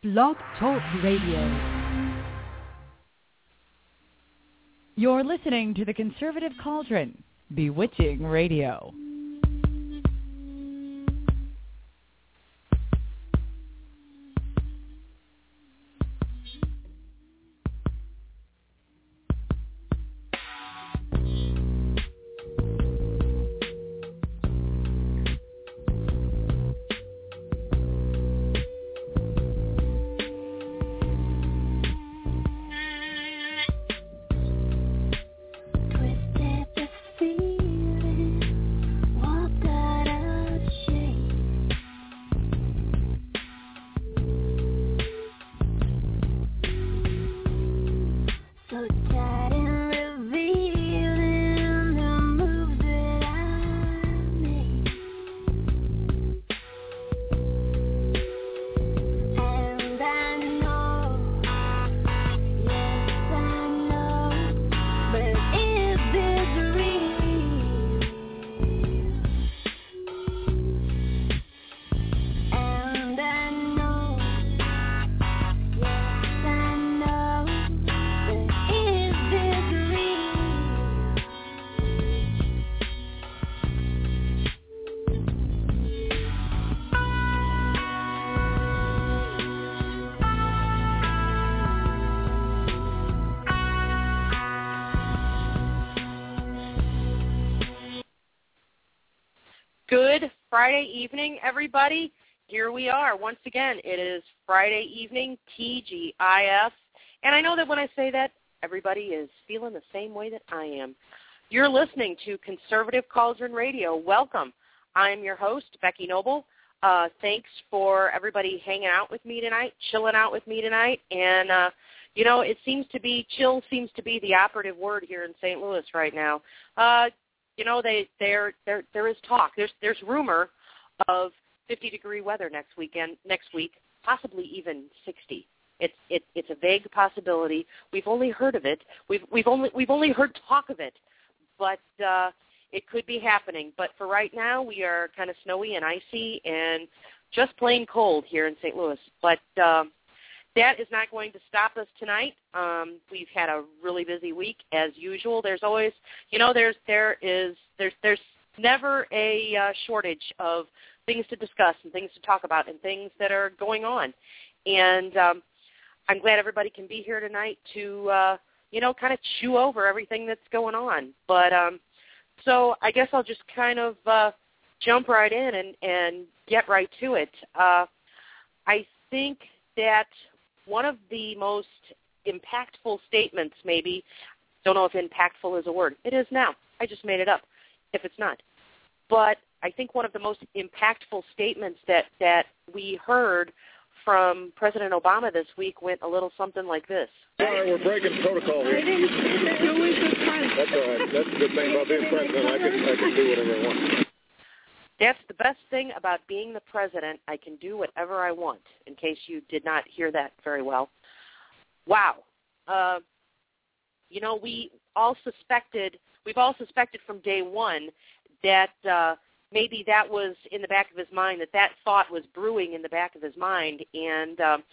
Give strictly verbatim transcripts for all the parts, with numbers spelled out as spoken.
Blog Talk Radio. You're listening to the Conservative Cauldron, Bewitching Radio. Good Friday evening, everybody. Here we are. Once again, it is Friday evening, T G I F. And I know that when I say that, everybody is feeling the same way that I am. You're listening to Conservative Cauldron Radio. Welcome. I'm your host, Becky Noble. Uh, thanks for everybody hanging out with me tonight, chilling out with me tonight. And, uh, you know, it seems to be, chill seems to be the operative word here in Saint Louis right now. Uh You know, they there there there is talk. There's there's rumor of fifty degree weather next weekend, next week, possibly even sixty. It's it, it's a vague possibility. We've only heard of it. We've we've only we've only heard talk of it, but uh, it could be happening. But for right now, we are kind of snowy and icy and just plain cold here in Saint Louis. But um, that is not going to stop us tonight. Um, we've had a really busy week as usual. There's always, you know, there's there is there's there's never a uh, shortage of things to discuss and things to talk about and things that are going on. And um, I'm glad everybody can be here tonight to uh, you know kind of chew over everything that's going on. But um, so I guess I'll just kind of uh, jump right in and, and get right to it. Uh, I think that one of the most impactful statements, maybe, don't know if impactful is a word. It is now. I just made it up, if it's not. But I think one of the most impactful statements that, that we heard from President Obama this week went a little something like this. Sorry, we're breaking protocol here. That's all right. That's the good thing about being president. I can, I can do whatever I want. That's the best thing about being the president. I can do whatever I want, in case you did not hear that very well. Wow. Uh, you know, we all suspected, we've all suspected from day one that uh, maybe that was in the back of his mind, that that thought was brewing in the back of his mind. And um,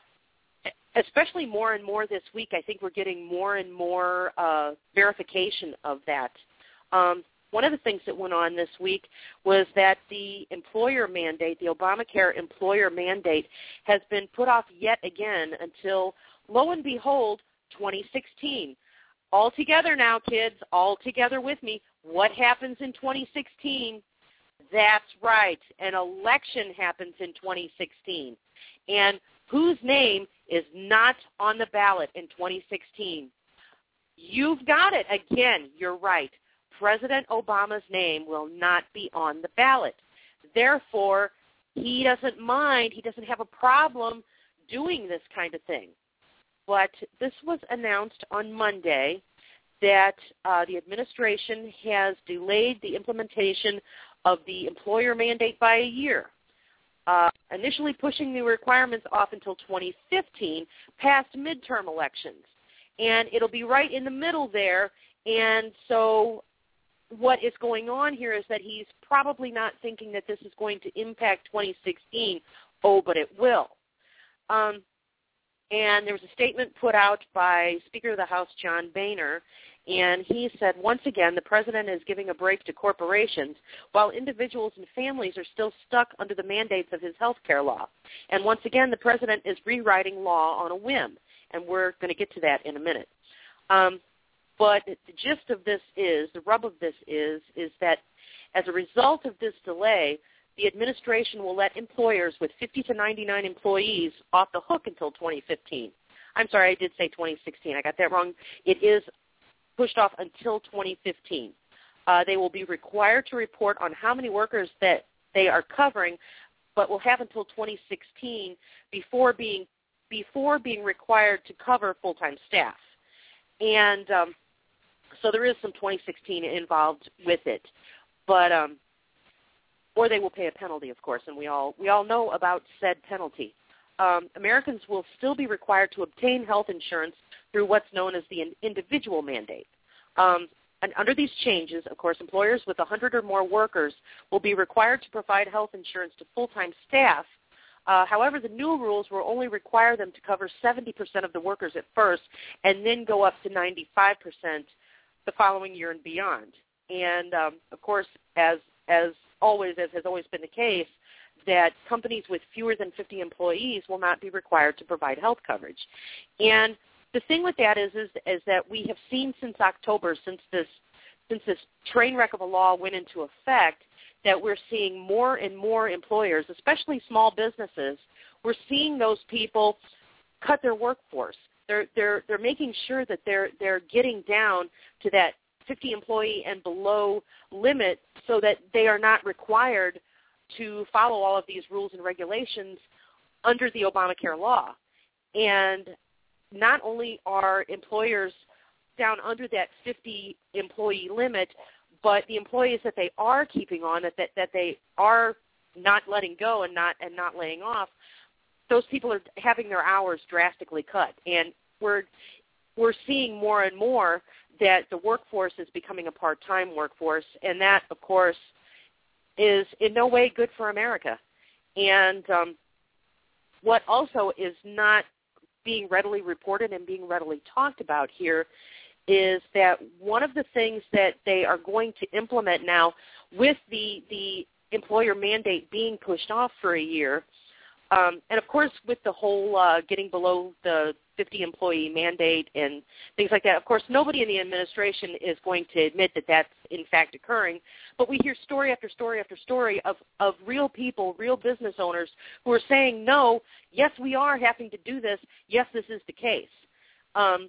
especially more and more this week, I think we're getting more and more uh, verification of that. Um One of the things that went on this week was that the employer mandate, the Obamacare employer mandate, has been put off yet again until, lo and behold, twenty sixteen. All together now, kids, all together with me. What happens in twenty sixteen? That's right. An election happens in twenty sixteen. And whose name is not on the ballot in twenty sixteen? You've got it. Again, you're right. President Obama's name will not be on the ballot. Therefore, he doesn't mind, he doesn't have a problem doing this kind of thing. But this was announced on Monday that uh, the administration has delayed the implementation of the employer mandate by a year, uh, initially pushing the requirements off until twenty fifteen, past midterm elections. And it'll be right in the middle there, and so what is going on here is that he's probably not thinking that this is going to impact twenty sixteen. Oh, but it will. Um, and there was a statement put out by Speaker of the House, John Boehner, and he said, once again, the president is giving a break to corporations while individuals and families are still stuck under the mandates of his health care law. And once again, the president is rewriting law on a whim, and we're going to get to that in a minute. Um, but the gist of this is, the rub of this is, is that as a result of this delay, the administration will let employers with fifty to ninety-nine employees off the hook until twenty fifteen. I'm sorry, I did say twenty sixteen. I got that wrong. It is pushed off until twenty fifteen. Uh, they will be required to report on how many workers that they are covering, but will have until twenty sixteen before being before being required to cover full-time staff. And um, so there is some twenty sixteen involved with it, but um, or they will pay a penalty, of course, and we all we all know about said penalty. Um, Americans will still be required to obtain health insurance through what's known as the individual mandate. Um, and under these changes, of course, employers with one hundred or more workers will be required to provide health insurance to full-time staff. Uh, however, the new rules will only require them to cover seventy percent of the workers at first and then go up to ninety-five percent the following year and beyond. And, um, of course, as as always, as has always been the case, that companies with fewer than fifty employees will not be required to provide health coverage. And the thing with that is, is, is that we have seen since October, since this, since this train wreck of a law went into effect, that we're seeing more and more employers, especially small businesses, we're seeing those people cut their workforce. They're they're they're making sure that they're they're getting down to that fifty employee and below limit so that they are not required to follow all of these rules and regulations under the Obamacare law. And not only are employers down under that fifty employee limit, but the employees that they are keeping on, that, that, that they are not letting go and not and not laying off, those people are having their hours drastically cut. And we're we're seeing more and more that the workforce is becoming a part-time workforce, and that, of course, is in no way good for America. And um, what also is not being readily reported and being readily talked about here is that one of the things that they are going to implement now with the, the employer mandate being pushed off for a year, um, and of course with the whole uh, getting below the fifty employee mandate and things like that, of course nobody in the administration is going to admit that that's in fact occurring, but we hear story after story after story of, of real people, real business owners who are saying, no, yes, we are having to do this, yes, this is the case. Um,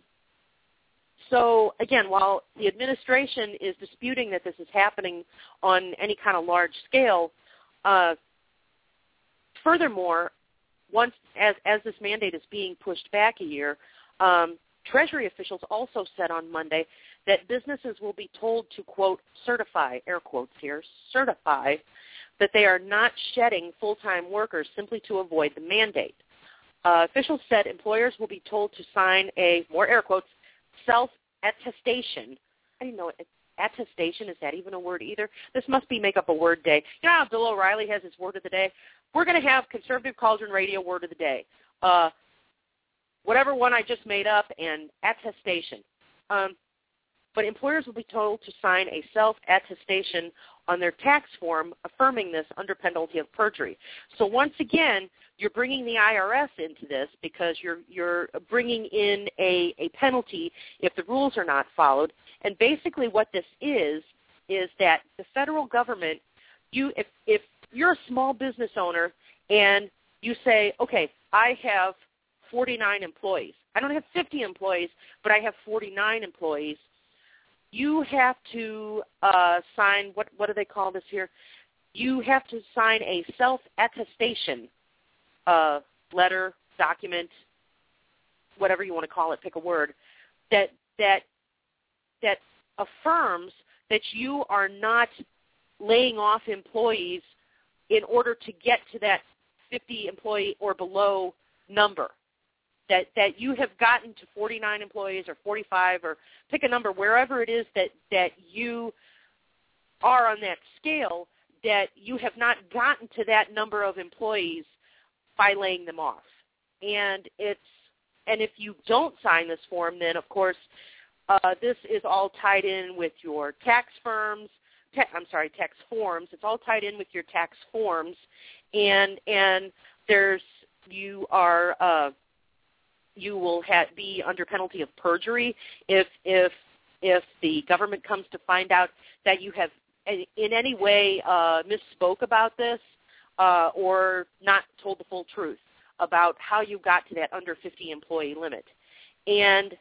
So, again, while the administration is disputing that this is happening on any kind of large scale, uh, furthermore, once as, as this mandate is being pushed back a year, um, Treasury officials also said on Monday that businesses will be told to, quote, certify, air quotes here, certify that they are not shedding full-time workers simply to avoid the mandate. Uh, officials said employers will be told to sign a, more air quotes, self-attestation. I didn't know it. Attestation, is that even a word either? This must be make up a word day. You know how Bill O'Reilly has his word of the day? We're going to have Conservative Cauldron Radio word of the day. Uh, whatever one I just made up, and attestation. Um, but employers will be told to sign a self-attestation on their tax form affirming this under penalty of perjury. So once again, you're bringing the I R S into this because you're you're bringing in a, a penalty if the rules are not followed. And basically what this is is that the federal government, you if, if you're a small business owner and you say, okay, I have forty-nine employees. I don't have fifty employees, but I have forty-nine employees. You have to uh, sign, what what do they call this here? You have to sign a self-attestation uh, letter, document, whatever you want to call it, pick a word, that that that affirms that you are not laying off employees in order to get to that fifty employee or below number. That, that you have gotten to forty-nine employees or forty-five or pick a number, wherever it is that, that you are on that scale, that you have not gotten to that number of employees by laying them off. and it's and if you don't sign this form, then of course uh, this is all tied in with your tax firms. Te- I'm sorry, tax forms. It's all tied in with your tax forms, and and there's you are uh, you will ha- be under penalty of perjury if if if the government comes to find out that you have in any way uh, misspoke about this uh, or not told the full truth about how you got to that under fifty employee limit. And,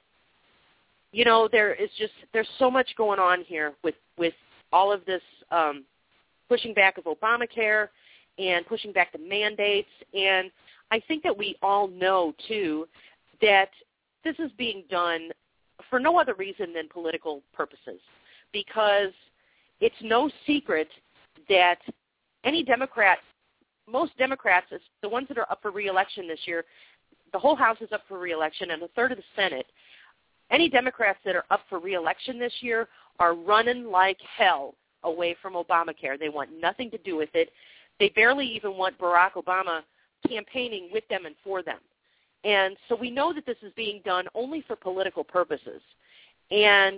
you know, there is just, there's so much going on here with, with all of this um, pushing back of Obamacare and pushing back the mandates. And I think that we all know, too, that this is being done for no other reason than political purposes, because it's no secret that any Democrat, most Democrats, the ones that are up for re-election this year, the whole House is up for re-election and a third of the Senate, any Democrats that are up for re-election this year are running like hell away from Obamacare. They want nothing to do with it. They barely even want Barack Obama campaigning with them and for them. And so we know that this is being done only for political purposes. And,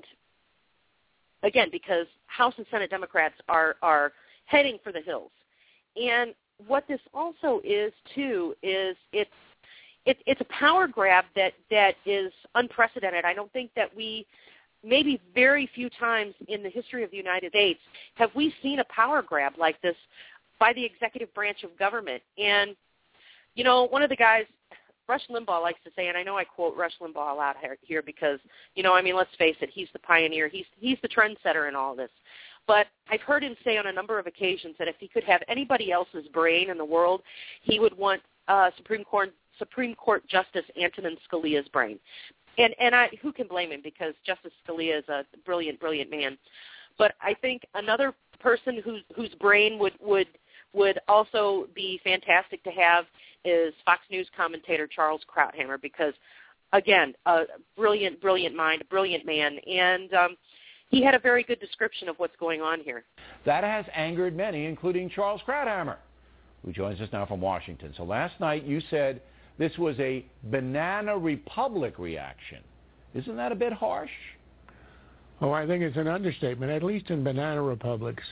again, because House and Senate Democrats are, are heading for the hills. And what this also is, too, is it's it, it's a power grab that, that is unprecedented. I don't think that we, maybe very few times in the history of the United States, have we seen a power grab like this by the executive branch of government. And, you know, one of the guys, Rush Limbaugh likes to say, and I know I quote Rush Limbaugh a lot here because, you know, I mean, let's face it, he's the pioneer. He's he's the trendsetter in all this. But I've heard him say on a number of occasions that if he could have anybody else's brain in the world, he would want uh, Supreme Court Supreme Court Justice Antonin Scalia's brain. And and I who can blame him, because Justice Scalia is a brilliant, brilliant man. But I think another person whose whose brain would would would also be fantastic to have is Fox News commentator Charles Krauthammer, because, again, a brilliant, brilliant mind, a brilliant man, and um, he had a very good description of what's going on here. That has angered many, including Charles Krauthammer, who joins us now from Washington. So last night you said this was a banana republic reaction. Isn't that a bit harsh? Oh, I think it's an understatement. At least in banana republics,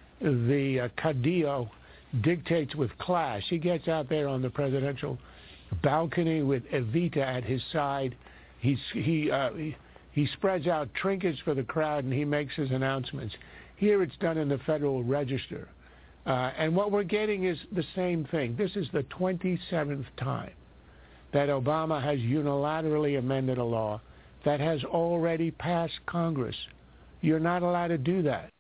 the uh, Cadillo dictates with class. He gets out there on the presidential balcony with Evita at his side. He's, he, uh, he he spreads out trinkets for the crowd, and he makes his announcements. Here it's done in the Federal Register. Uh, and what we're getting is the same thing. This is the twenty-seventh time that Obama has unilaterally amended a law that has already passed Congress. You're not allowed to do that.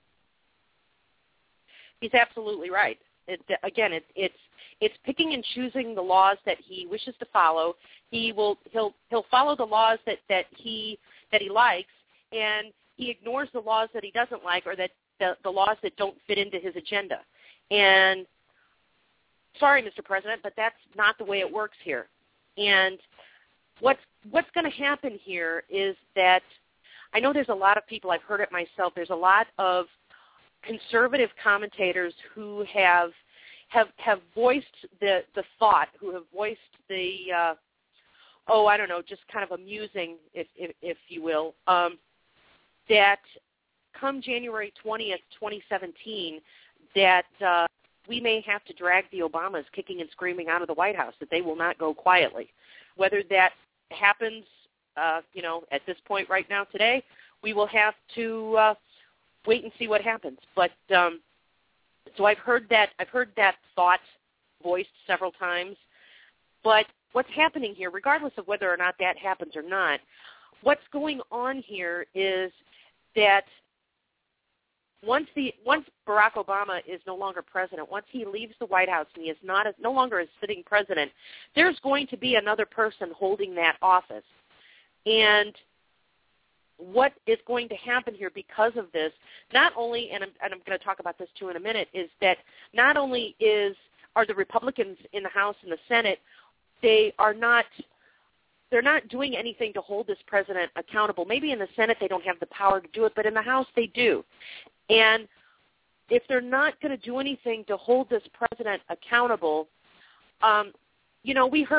He's absolutely right. It, again, it, it's it's picking and choosing the laws that he wishes to follow. He will he'll he'll follow the laws that, that he that he likes, and he ignores the laws that he doesn't like, or that the, the laws that don't fit into his agenda. And sorry, Mister President, but that's not the way it works here. And what's what's going to happen here is that I know there's a lot of people, I've heard it myself, there's a lot of conservative commentators who have have have voiced the the thought, who have voiced the uh, oh I don't know, just kind of amusing, if if, if you will, um, that come January twentieth, twenty seventeen, that uh, we may have to drag the Obamas kicking and screaming out of the White House, that they will not go quietly. Whether that happens, uh, you know, at this point right now today, we will have to uh, wait and see what happens. But um, so I've heard that I've heard that thought voiced several times. But what's happening here, regardless of whether or not that happens or not, what's going on here is that once the once Barack Obama is no longer president, once he leaves the White House and he is not as, no longer a sitting president, there's going to be another person holding that office. And what is going to happen here because of this, not only, and I'm, and I'm going to talk about this too in a minute, is that not only is are the Republicans in the House and the Senate, they are not they're not doing anything to hold this president accountable. Maybe in the Senate they don't have the power to do it, but in the House they do. And if they're not going to do anything to hold this president accountable, um, you know, we heard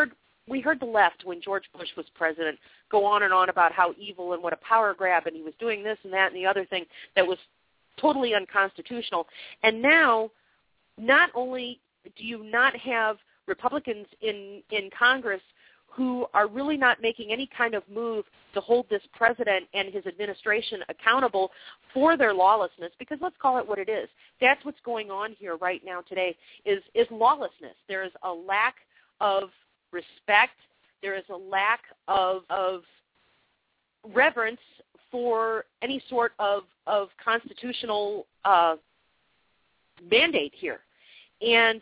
we heard the left, when George Bush was president, go on and on about how evil and what a power grab, and he was doing this and that and the other thing that was totally unconstitutional. And now, not only do you not have Republicans in, in Congress who are really not making any kind of move to hold this president and his administration accountable for their lawlessness, because let's call it what it is. That's what's going on here right now today is, is lawlessness. There is a lack of respect. There is a lack of, of reverence for any sort of, of constitutional uh, mandate here. And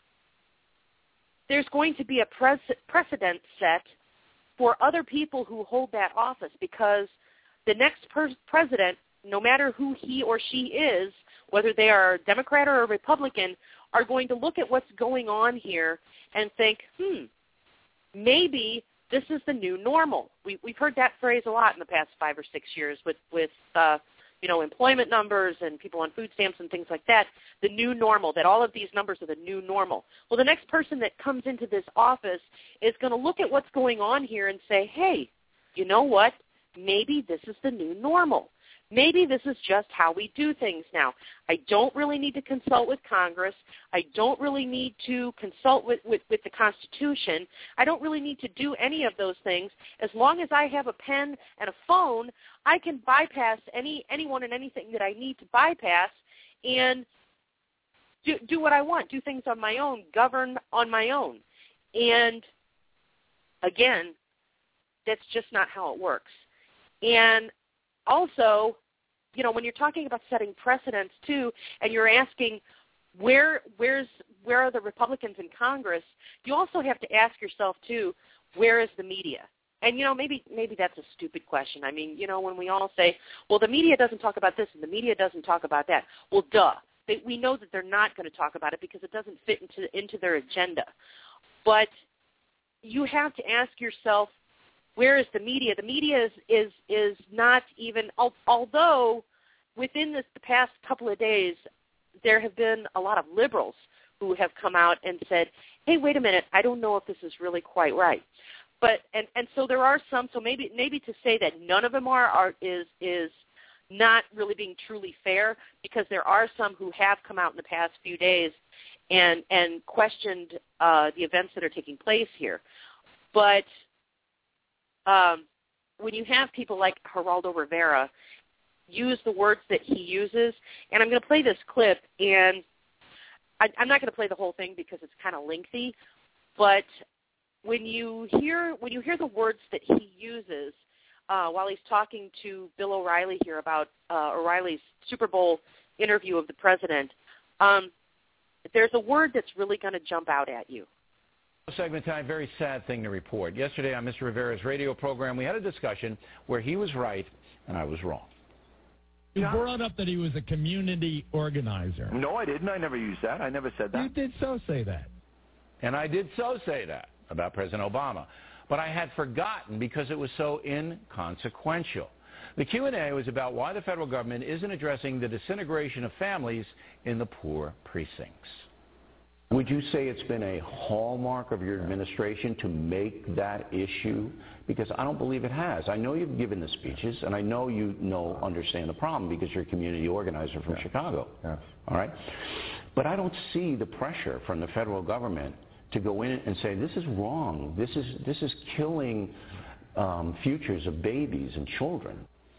there's going to be a pres- precedent set for other people who hold that office, because the next per- president, no matter who he or she is, whether they are a Democrat or a Republican, are going to look at what's going on here and think, hmm, maybe this is the new normal. We, we've heard that phrase a lot in the past five or six years with, with uh, you know, employment numbers and people on food stamps and things like that, the new normal, that all of these numbers are the new normal. Well, the next person that comes into this office is going to look at what's going on here and say, hey, you know what? Maybe this is the new normal. Maybe this is just how we do things now. I don't really need to consult with Congress. I don't really need to consult with, with, with the Constitution. I don't really need to do any of those things. As long as I have a pen and a phone, I can bypass any anyone and anything that I need to bypass and do, do what I want, do things on my own, govern on my own. And, again, that's just not how it works. And also, you know, when you're talking about setting precedents too, and you're asking where where's where are the Republicans in Congress, you also have to ask yourself too, where is the media? And you know, maybe maybe that's a stupid question. I mean, you know, when we all say, well, the media doesn't talk about this and the media doesn't talk about that. Well, duh. They, we know that they're not going to talk about it because it doesn't fit into into their agenda. But you have to ask yourself, where is the media? The media is is, is not even, although within this, the past couple of days, there have been a lot of liberals who have come out and said, hey, wait a minute, I don't know if this is really quite right. But and, and so there are some, so maybe maybe to say that none of them are, are is is not really being truly fair, because there are some who have come out in the past few days and, and questioned uh, the events that are taking place here. But Um, when you have people like Geraldo Rivera use the words that he uses, and I'm going to play this clip, and I, I'm not going to play the whole thing because it's kind of lengthy, but when you hear when you hear the words that he uses uh, while he's talking to Bill O'Reilly here about uh, O'Reilly's Super Bowl interview of the president, um, there's a word that's really going to jump out at you. Segment time, very sad thing to report. Yesterday on Mister Rivera's radio program, we had a discussion where he was right and I was wrong. You brought up that he was a community organizer. No, I didn't. I never used that. I never said that. You did so say that. And I did so say that about President Obama. But I had forgotten because it was so inconsequential. The Q and A was about why the federal government isn't addressing the disintegration of families in the poor precincts. Would you say it's been a hallmark of your administration to make that issue? Because I don't believe it has. I know you've given the speeches, and I know you know, understand the problem because you're a community organizer from yeah. Chicago. Yeah. All right? But I don't see the pressure from the federal government to go in and say, this is wrong. This is, this is killing um, futures of babies and children.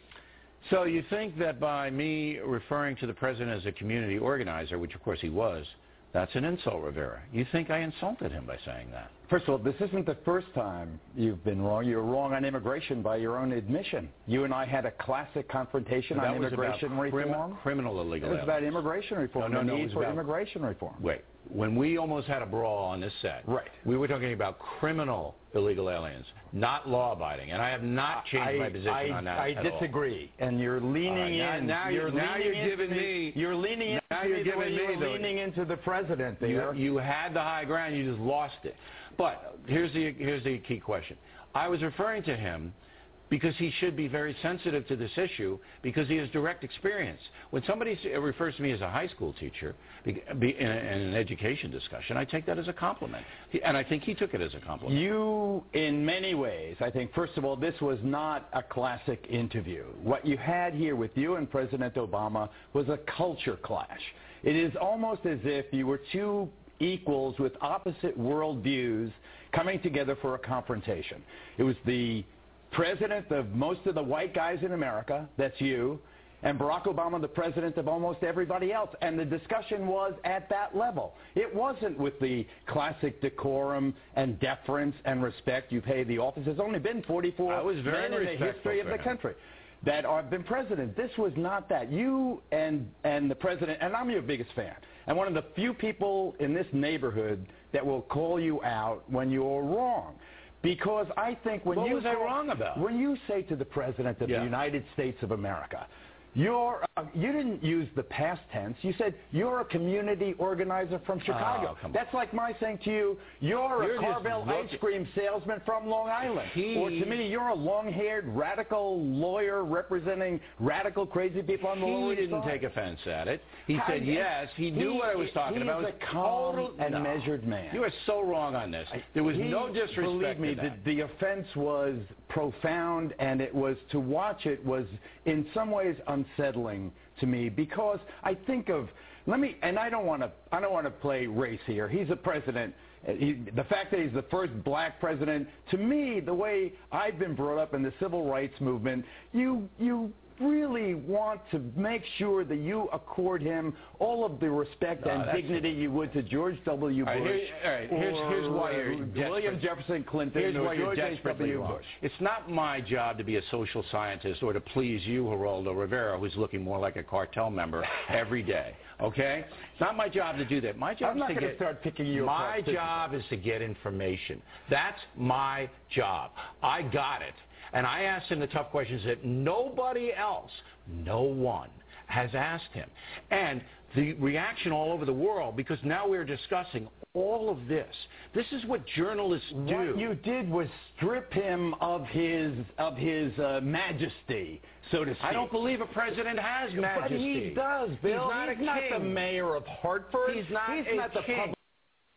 So you think that by me referring to the president as a community organizer, which of course he was, that's an insult, Rivera. You think I insulted him by saying that? First of all, this isn't the first time you've been wrong. You're wrong on immigration by your own admission. You and I had a classic confrontation on immigration reform. Crim- criminal illegal. It was about immigration reform. No, no, the no, need it was for about immigration reform. Wait, when we almost had a brawl on this set, right? We were talking about criminal illegal aliens, not law-abiding, and I have not changed I, my position I, on that I at disagree, all. and you're leaning uh, in. Now, now you're, you're, now leaning you're giving the, me. You're leaning in. Now you're giving me. You're the, leaning into the president there. You, you had the high ground. You just lost it. But here's the here's the key question. I was referring to him because he should be very sensitive to this issue because he has direct experience. When somebody refers to me as a high school teacher in an education discussion, I take that as a compliment. And I think he took it as a compliment. You, in many ways, I think, first of all, this was not a classic interview. What you had here with you and President Obama was a culture clash. It is almost as if you were two equals with opposite worldviews coming together for a confrontation. It was the president of most of the white guys in America, that's you, and Barack Obama, the president of almost everybody else. And the discussion was at that level. It wasn't with the classic decorum and deference and respect you pay the office. There's only been forty-four I was very men in the history of the country that have been president. This was not that. You and, and the president, and I'm your biggest fan, and one of the few people in this neighborhood that will call you out when you're wrong. Because I think when what you was I wrong about? When you say to the President of yeah. the United States of America, you're uh, you didn't use the past tense. You said you're a community organizer from Chicago. Oh, That's like my saying to you, you're, you're a Carvel ice cream salesman from Long Island. He, or to me, you're a long-haired radical lawyer representing radical crazy people on the Lower East Side. He didn't take offense at it. He I, said yes. He knew he, what I was talking he's about. He's a calm total, and no. measured man. You are so wrong on this. There was he, no disrespect Believe me, to that. The, the offense was profound, and it was to watch it was in some ways unsettling to me because I think of let me and I don't want to I don't want to play race here. He's a president. He, the fact that he's the first black president, to me, the way I've been brought up in the civil rights movement, you you really want to make sure that you accord him all of the respect no, and dignity you would to George W. Bush. All right, here, all right, here's, here's why you're William Jefferson Clinton. Here's why you're George desperately W. wrong. Bush. It's not my job to be a social scientist or to please you, Geraldo Rivera, who's looking more like a cartel member every day. Okay? It's not my job to do that. My job I'm is not to going get. to start picking you my apart. job is to get information. That's my job. I got it. And I asked him the tough questions that nobody else, no one, has asked him. And the reaction all over the world, because now we're discussing all of this. This is what journalists do. What you did was strip him of his of his uh, majesty, so to speak. I don't believe a president has majesty. But he does, Bill. He's not, He's a not king. the mayor of Hartford. He's not He's a not the king. public.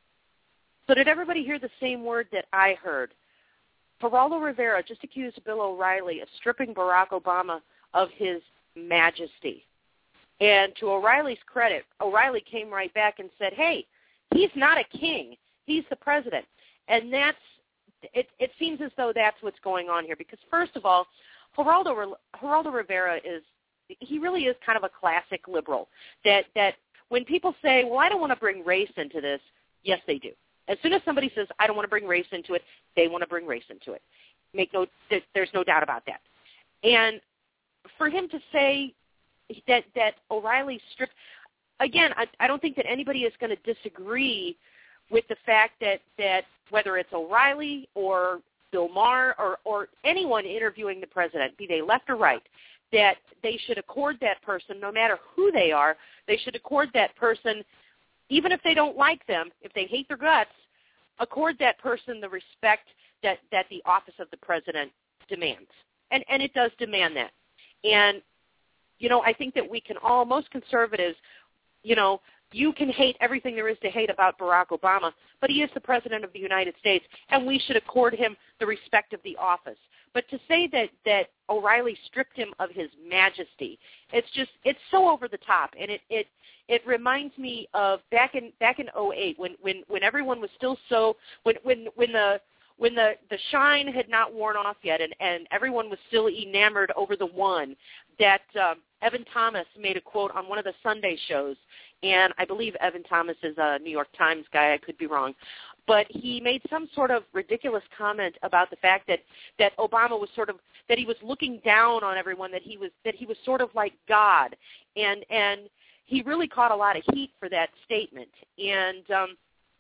So did everybody hear the same word that I heard? Geraldo Rivera just accused Bill O'Reilly of stripping Barack Obama of his majesty. And to O'Reilly's credit, O'Reilly came right back and said, hey, he's not a king. He's the president. And that's it, it seems as though that's what's going on here. Because, first of all, Geraldo, Geraldo Rivera is he really is kind of a classic liberal. That, that when people say, well, I don't want to bring race into this, yes, they do. As soon as somebody says, I don't want to bring race into it, they want to bring race into it. Make no, there's no doubt about that. And for him to say that that O'Reilly stripped, again, I, I don't think that anybody is going to disagree with the fact that, that whether it's O'Reilly or Bill Maher or, or anyone interviewing the president, be they left or right, that they should accord that person, no matter who they are, they should accord that person, even if they don't like them, if they hate their guts, accord that person the respect that, that the office of the president demands. And, and it does demand that. And, you know, I think that we can all, most conservatives, you know, you can hate everything there is to hate about Barack Obama, but he is the president of the United States, and we should accord him the respect of the office. But to say that, that O'Reilly stripped him of his majesty, it's just, it's so over the top. And it, it, it reminds me of back in, back in oh eight when, when, when everyone was still so, when, when, when the, when the, the shine had not worn off yet and, and everyone was still enamored over the one, that um, Evan Thomas made a quote on one of the Sunday shows, and I believe Evan Thomas is a New York Times guy, I could be wrong, but he made some sort of ridiculous comment about the fact that, that Obama was sort of, that he was looking down on everyone, that he was, that he was sort of like God, and, and he really caught a lot of heat for that statement. And um,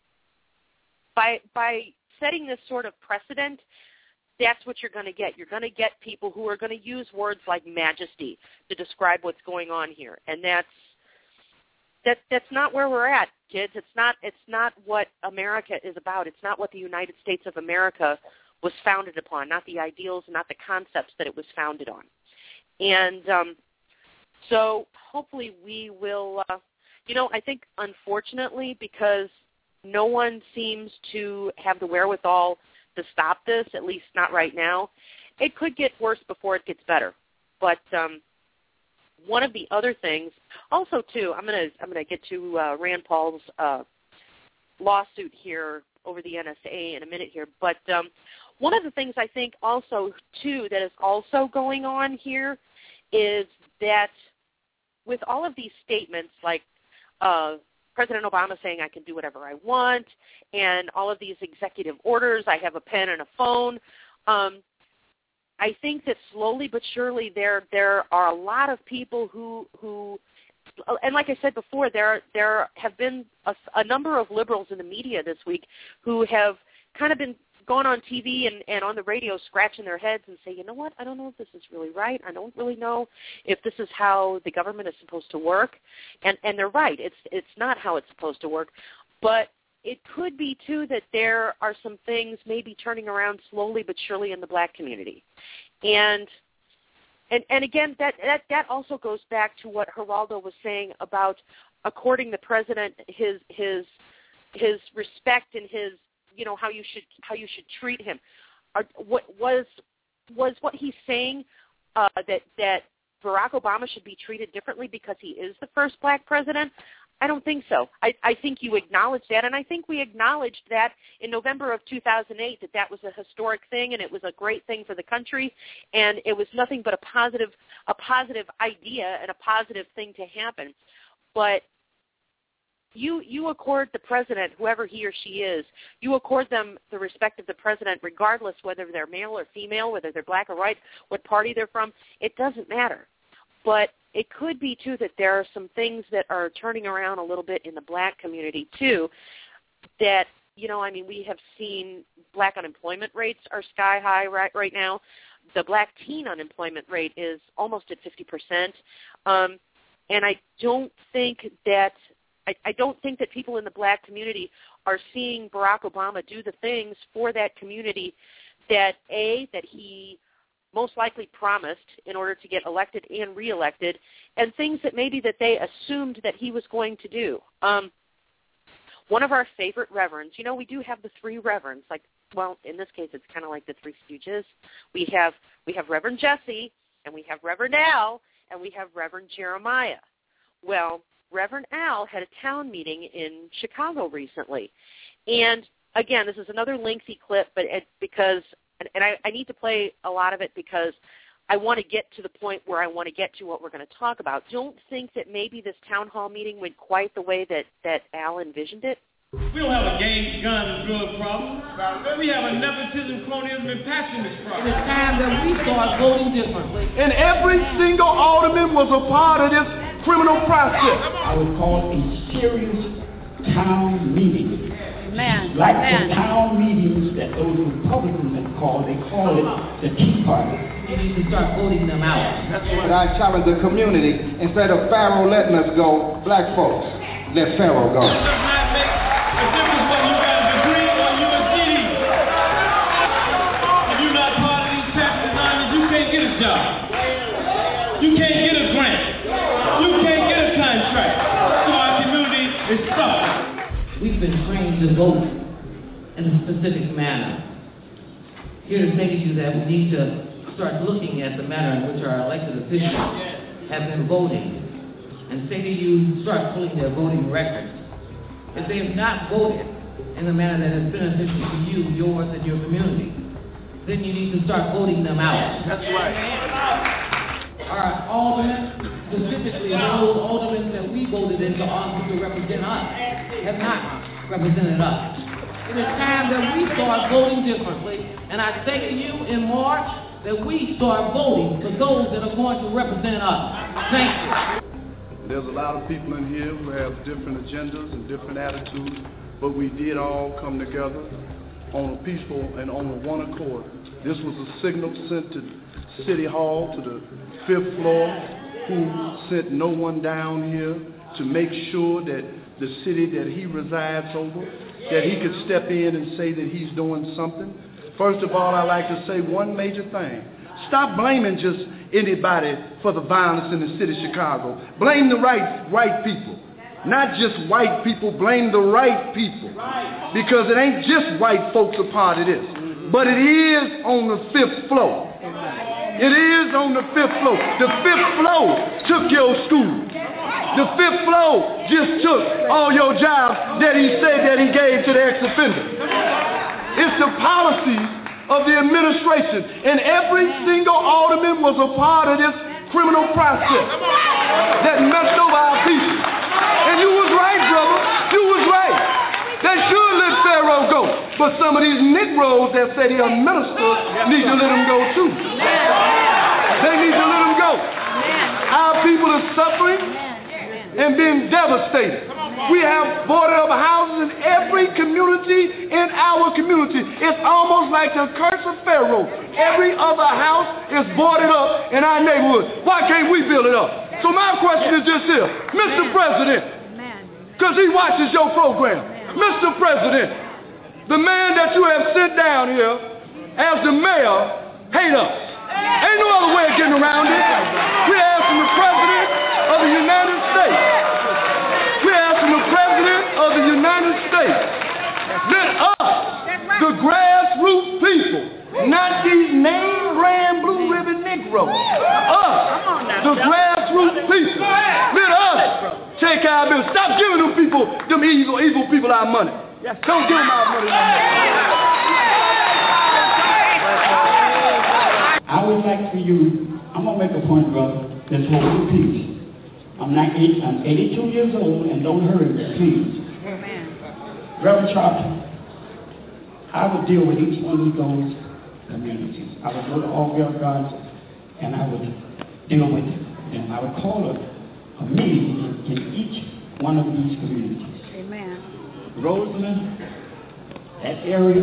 by, by setting this sort of precedent, that's what you're going to get. You're going to get people who are going to use words like majesty to describe what's going on here, and that's that. That's not where we're at, kids. It's not. It's not what America is about. It's not what the United States of America was founded upon, not the ideals, not the concepts that it was founded on. And um, so hopefully we will, uh, you know, I think unfortunately, because no one seems to have the wherewithal to stop this, at least not right now, it could get worse before it gets better. But um, one of the other things, also too, I'm gonna I'm gonna get to uh, Rand Paul's uh, lawsuit here over the N S A in a minute here. But um, one of the things I think also too that is also going on here is that with all of these statements, like uh, President Obama saying I can do whatever I want, and all of these executive orders, I have a pen and a phone. Um, I think that slowly but surely there there are a lot of people who who, and like I said before, there there have been a, a number of liberals in the media this week who have kind of been going on T V and, and on the radio scratching their heads and say, you know what, I don't know if this is really right. I don't really know if this is how the government is supposed to work. And and they're right. It's it's not how it's supposed to work. But it could be, too, that there are some things maybe turning around slowly but surely in the black community. And and, and again, that, that, that also goes back to what Geraldo was saying about according the president his his his respect and his, you know, how you should how you should treat him. Are, what was was what he's saying uh, that that Barack Obama should be treated differently because he is the first black president? I don't think so. I, I think you acknowledge that, and I think we acknowledged that in November of two thousand eight, that that was a historic thing, and it was a great thing for the country, and it was nothing but a positive, a positive idea and a positive thing to happen. But you you accord the president, whoever he or she is, you accord them the respect of the president, regardless whether they're male or female, whether they're black or white, what party they're from. It doesn't matter. But it could be, too, that there are some things that are turning around a little bit in the black community, too, that, you know, I mean, we have seen black unemployment rates are sky high right, right now. The black teen unemployment rate is almost at fifty percent. Um, and I don't think that I, I don't think that people in the black community are seeing Barack Obama do the things for that community that, A, that he most likely promised in order to get elected and reelected, and things that maybe that they assumed that he was going to do. Um, one of our favorite reverends, you know, we do have the three reverends, like, well, in this case, it's kind of like the Three Stooges. We have we have Reverend Jesse, and we have Reverend Al, and we have Reverend Jeremiah. Well, Reverend Al had a town meeting in Chicago recently, and again, this is another lengthy clip, but it, because And, and I, I need to play a lot of it because I want to get to the point where I want to get to what we're going to talk about. Don't think that maybe this town hall meeting went quite the way that, that Al envisioned it. We don't have a gang, gun, and drug problem. We have a nepotism, cronyism, and passionate problem. It's time that we start voting differently. And every single alderman was a part of this criminal process. I would call a serious town meeting. Man, like man. the town meetings that those Republicans have called, they call it the Tea Party. You need to start voting them out. That's what I challenge the community. Instead of Pharaoh letting us go, black folks, let Pharaoh go. It does not make a difference whether you got a degree or you a C D. If you're not part of these tax designers, you can't get a job. You can't get a grant. You can't get a contract. So our community is suffering. We've been trained to vote in a specific manner. Here to say to you that we need to start looking at the manner in which our elected officials have been voting and say to you, start pulling their voting records. If they have not voted in the manner that is beneficial to you, yours, and your community, then you need to start voting them out. That's right. Our aldermen, specifically those aldermen that we voted into office to represent us, have not represented us. It is time that we start voting differently, and I say to you in March that we start voting for those that are going to represent us. Thank you. There's a lot of people in here who have different agendas and different attitudes, but we did all come together on a peaceful and on a one accord. This was a signal sent to City Hall, to the fifth floor, who sent no one down here to make sure that the city that he resides over, that he could step in and say that he's doing something. First of all, I'd like to say one major thing. Stop blaming just anybody for the violence in the city of Chicago. Blame the right, right people. Not just white people, blame the right people. Because it ain't just white folks a part of this. But it is on the fifth floor. It is on the fifth floor. The fifth floor took your school. The fifth floor just took all your jobs that he said that he gave to the ex-offender. It's the policies of the administration. And every single alderman was a part of this criminal process that messed over our people. And you was right, brother. You was right. They should let Pharaoh go. But some of these Negroes that say they're ministers need to let him go too. They need to let him go. Our people are suffering and being devastated. We have boarded up houses in every community in our community. It's almost like the curse of Pharaoh. Every other house is boarded up in our neighborhood. Why can't we build it up? So my question is just this, Mister President, because he watches your program. Mister President, the man that you have sent down here as the mayor hate us. Ain't no other way of getting around it. We're asking the President of the United States. We're asking the President of the United States. Let us, the grassroots people, not these name brand blue ribbon Negroes, us, the grassroots people, let us take our bills. Stop giving them people, them evil, evil people our money. Don't give them our money. I would like for you, I'm going to make a point, brother, that's holding peace. I'm not eight, I'm eighty-two years old, and don't hurry me, please. Amen. Reverend Charlton, I would deal with each one of those communities. I would go to all your gods, and I would deal with them. I would call a, a meeting in, in each one of these communities. Amen. Roseland, that area,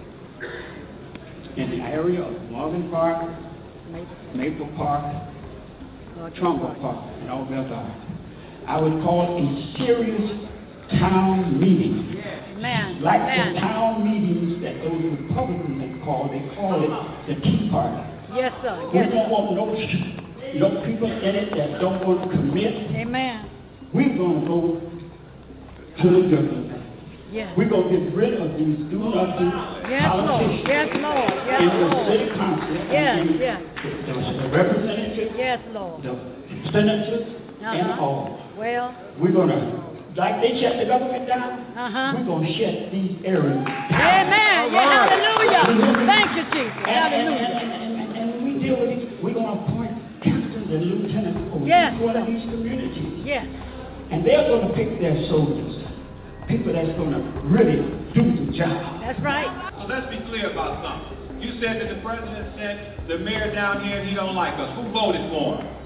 in the area of Morgan Park, Maple Park, Trumbull Park, and all that are. I would call a serious town meeting. Man, like man. the town meetings that those Republicans have called, they call it the Tea Party. Yes, sir. We Yes. don't want no, no people in it that don't want to commit. Amen. We're going to go to the government. Yes. We're going to get rid of these do-nothing Yes, Lord. politicians Yes, Lord. Yes, in the Lord. city council. Yes, and yes. The, the, the representatives, Yes, Lord. the senators, Uh-huh. and all. Well. We're going to, like they shut the government down, Uh-huh. we're going to shut these areas down. Amen. Yeah, hallelujah. Thank you, Jesus. And, and, Hallelujah. and, and, and, and when we deal with these, we're going to appoint captains and lieutenants over Yes. each one of these communities. Yes. And they're going to pick their soldiers, people that's going to really do the job. That's right. So let's be clear about something. You said that the president sent the mayor down here and he don't like us. Who voted for him?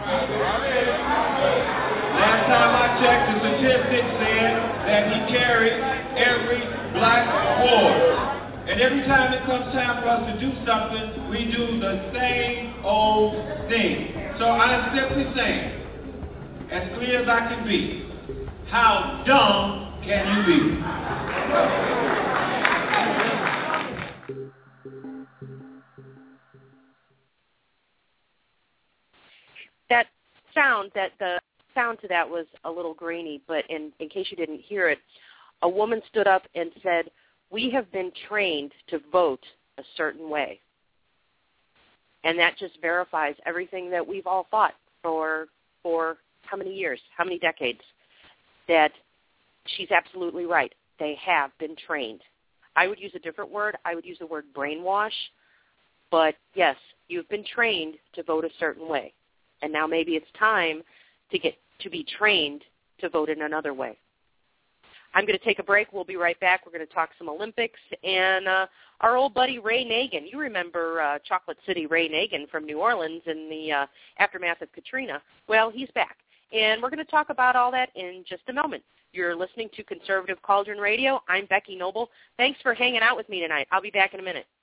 Last time I checked, the statistics said that he carried every black ward. And every time it comes time for us to do something, we do the same old thing. So I'm simply saying, as clear as I can be, how dumb can you be? That sound, that the sound to that was a little grainy, but in, in case you didn't hear it, a woman stood up and said, we have been trained to vote a certain way. And that just verifies everything that we've all thought for for how many years, how many decades, that she's absolutely right. They have been trained. I would use a different word. I would use the word brainwash. But, yes, you've been trained to vote a certain way. And now maybe it's time to get to be trained to vote in another way. I'm going to take a break. We'll be right back. We're going to talk some Olympics and uh, our old buddy Ray Nagin. You remember uh, Chocolate City Ray Nagin from New Orleans in the uh, aftermath of Katrina. Well, he's back. And we're going to talk about all that in just a moment. You're listening to Conservative Cauldron Radio. I'm Becky Noble. Thanks for hanging out with me tonight. I'll be back in a minute.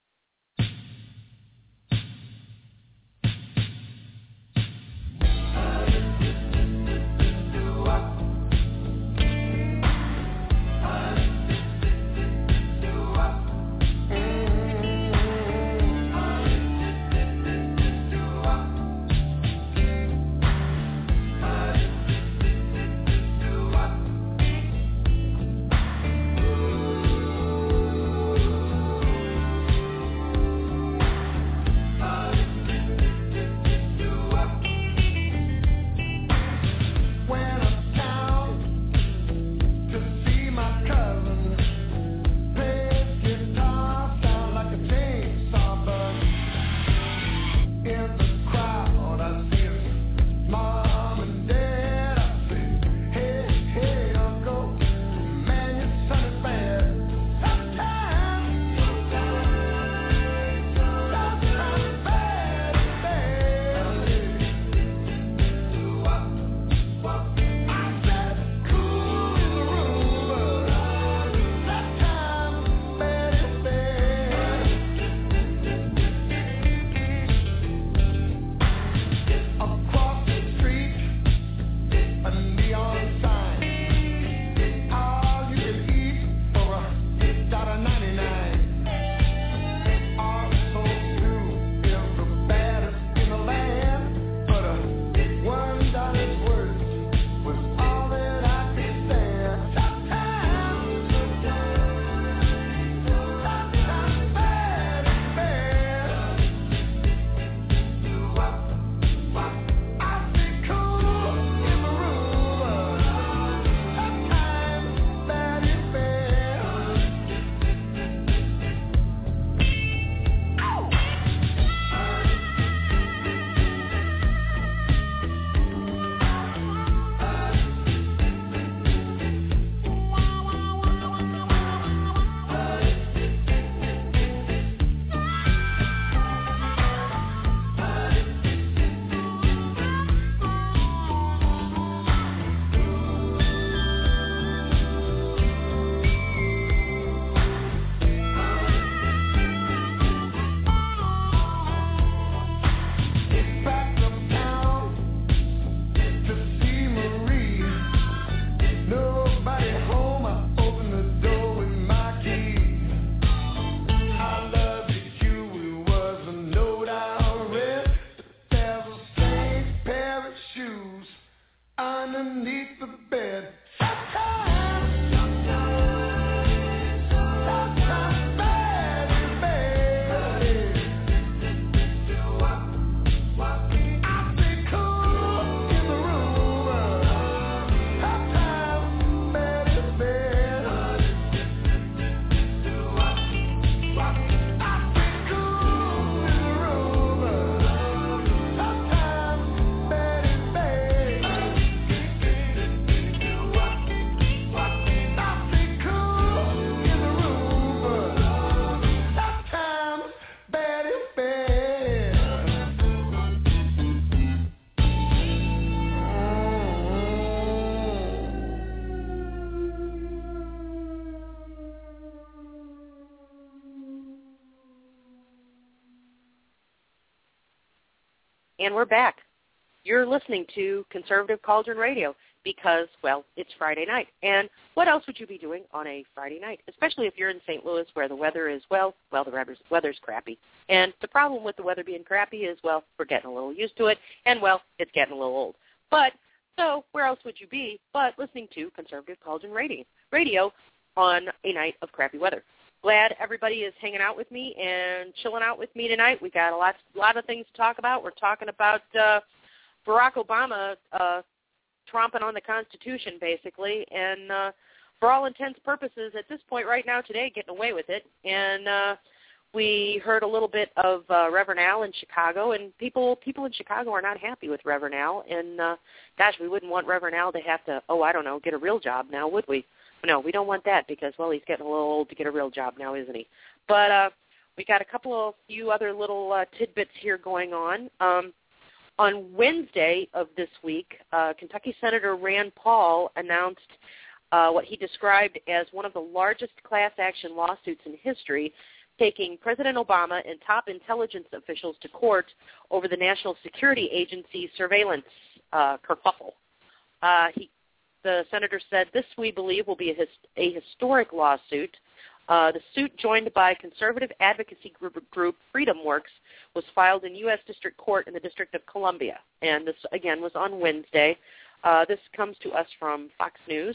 And we're back. You're listening to Conservative Cauldron Radio because, well, it's Friday night. And what else would you be doing on a Friday night, especially if you're in Saint Louis where the weather is, well, well, the weather's, weather's crappy. And the problem with the weather being crappy is, well, we're getting a little used to it, and, well, it's getting a little old. But, so where else would you be but listening to Conservative Cauldron Radio, radio on a night of crappy weather? Glad everybody is hanging out with me and chilling out with me tonight. We got a lot, lot of things to talk about. We're talking about uh, Barack Obama uh, tromping on the Constitution, basically, and uh, for all intents and purposes, at this point right now today, getting away with it. And uh, we heard a little bit of uh, Reverend Al in Chicago, and people people in Chicago are not happy with Reverend Al. And, uh, gosh, we wouldn't want Reverend Al to have to, oh, I don't know, get a real job now, would we? No, we don't want that because, well, he's getting a little old to get a real job now, isn't he? But uh, we got a couple of few other little uh, tidbits here going on. Um, on Wednesday of this week, uh, Kentucky Senator Rand Paul announced uh, what he described as one of the largest class action lawsuits in history, taking President Obama and top intelligence officials to court over the National Security Agency surveillance uh, kerfuffle. Uh, he The senator said, this, we believe, will be a, his, a historic lawsuit. Uh, the suit, joined by conservative advocacy group, group Freedom Works, was filed in U S District Court in the District of Columbia. And this, again, was on Wednesday. Uh, this comes to us from Fox News.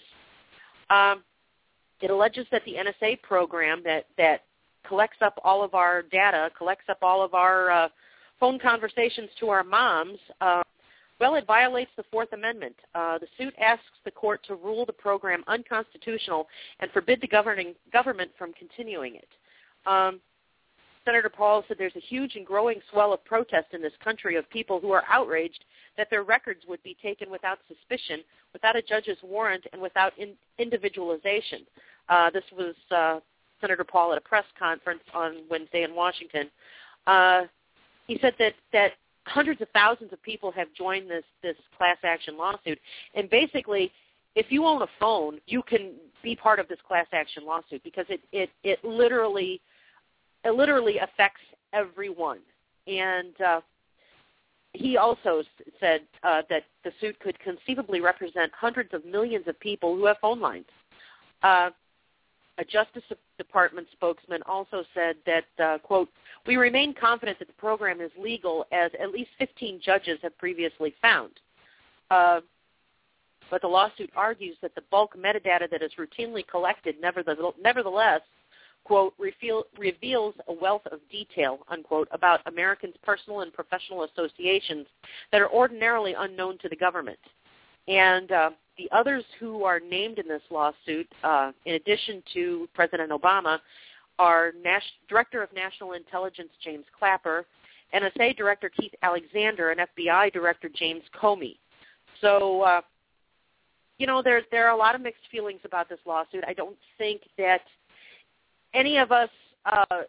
Um, it alleges that the N S A program that, that collects up all of our data, collects up all of our uh, phone conversations to our moms, uh, well, it violates the Fourth Amendment. Uh, the suit asks the court to rule the program unconstitutional and forbid the governing government from continuing it. Um, Senator Paul said there's a huge and growing swell of protest in this country of people who are outraged that their records would be taken without suspicion, without a judge's warrant, and without in- individualization. Uh, this was uh, Senator Paul at a press conference on Wednesday in Washington. Uh, he said that that hundreds of thousands of people have joined this, this class action lawsuit. And basically, if you own a phone, you can be part of this class action lawsuit because it, it, it literally it literally affects everyone. And uh, he also said uh, that the suit could conceivably represent hundreds of millions of people who have phone lines. Uh, A Justice Department spokesman also said that, uh, quote, we remain confident that the program is legal as at least fifteen judges have previously found. Uh, but the lawsuit argues that the bulk metadata that is routinely collected nevertheless, quote, reveal, reveals a wealth of detail, unquote, about Americans' personal and professional associations that are ordinarily unknown to the government. And uh, the others who are named in this lawsuit, uh, in addition to President Obama, are Nas- Director of National Intelligence James Clapper, N S A Director Keith Alexander, and F B I Director James Comey. So, uh, you know, there there are a lot of mixed feelings about this lawsuit. I don't think that any of us, uh,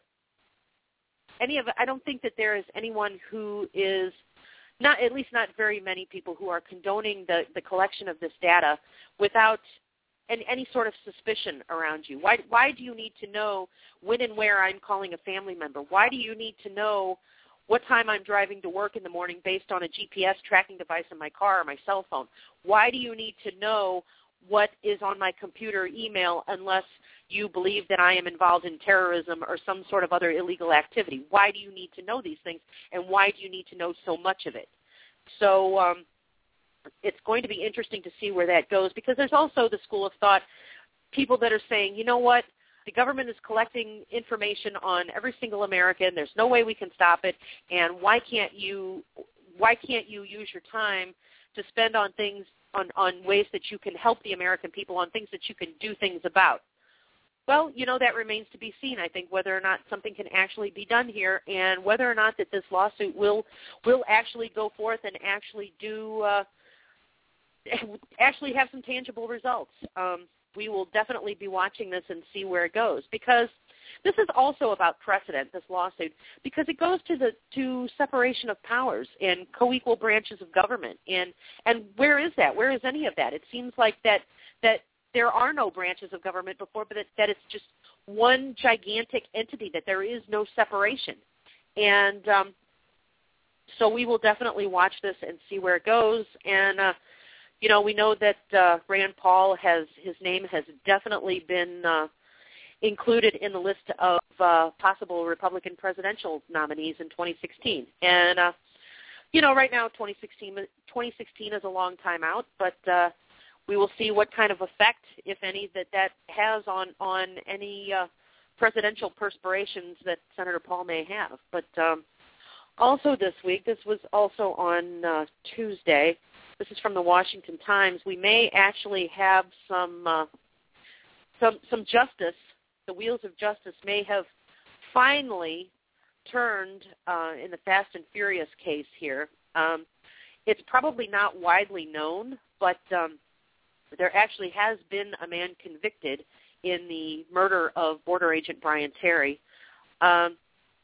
any of I don't think that there is anyone who is not, at least not very many people who are condoning the, the collection of this data without any, any sort of suspicion around you. Why, why do you need to know when and where I'm calling a family member? Why do you need to know what time I'm driving to work in the morning based on a G P S tracking device in my car or my cell phone? Why do you need to know what is on my computer or email unless you believe that I am involved in terrorism or some sort of other illegal activity? Why do you need to know these things, and why do you need to know so much of it? So um, it's going to be interesting to see where that goes, because there's also the school of thought, people that are saying, you know what, the government is collecting information on every single American. There's no way we can stop it, and why can't you why can't you use your time to spend on things, on, on ways that you can help the American people, on things that you can do things about? Well, you know, that remains to be seen, I think, whether or not something can actually be done here, and whether or not that this lawsuit will will actually go forth and actually do uh, actually have some tangible results. Um, we will definitely be watching this and see where it goes, because this is also about precedent, this lawsuit, because it goes to the to separation of powers and co-equal branches of government, and and where is that? Where is any of that? It seems like that that. there are no branches of government before, but that, that it's just one gigantic entity, that there is no separation. And um, so we will definitely watch this and see where it goes. And, uh, you know, we know that uh, Rand Paul has, his name has definitely been uh, included in the list of uh, possible Republican presidential nominees in twenty sixteen. And, uh, you know, right now twenty sixteen, twenty sixteen is a long time out, but uh, we will see what kind of effect, if any, that that has on, on any uh, presidential perspirations that Senator Paul may have. But um, also this week, this was also on uh, Tuesday, this is from the Washington Times, we may actually have some uh, some some justice. The wheels of justice may have finally turned uh, in the Fast and Furious case here. Um, it's probably not widely known, but um, there actually has been a man convicted in the murder of border agent Brian Terry. Um,